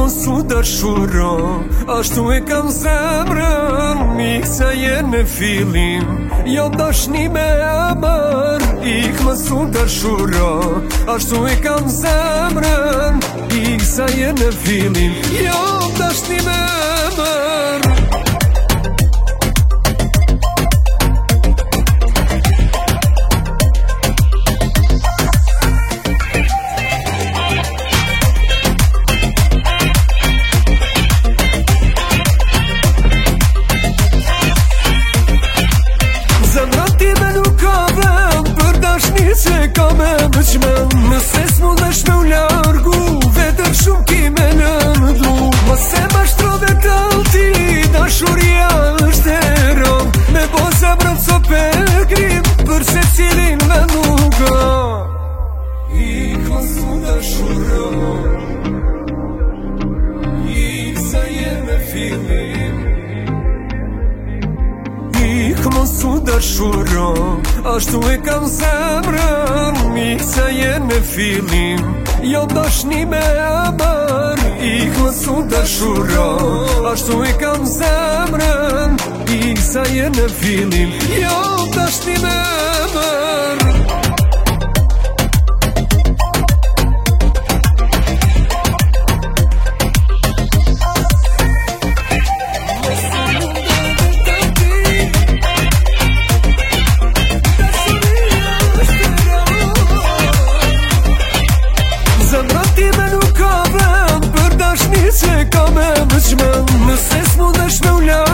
mos u dashuro, ashtu e kam zemrën, ik sa je në fillim, jo dashni me amër, ik mos u dashuro, ashtu e kam zemrën, ik sa je në fillim, jo dashni me amër. Se ka me bëqmen, nëse s'mundesh me u largu, vetëm shumë ki me nëndru. Mos e mashtro dhe t'alti, dashuria është eron, me bo zemrën so pelgrim, për se cilin me nuk ka. Ik mos u dashuro, ik sa je me fillim, ik mos u dashuro, ashtu e kam zemrën, ik sa je në fillim, jo dashni me amër, ik mos u dashuro, ashtu e kam zemrën, ik sa je në fillim, jo dashni me amër. Se ka me bëqmen, nëse s'mundesh me u largu,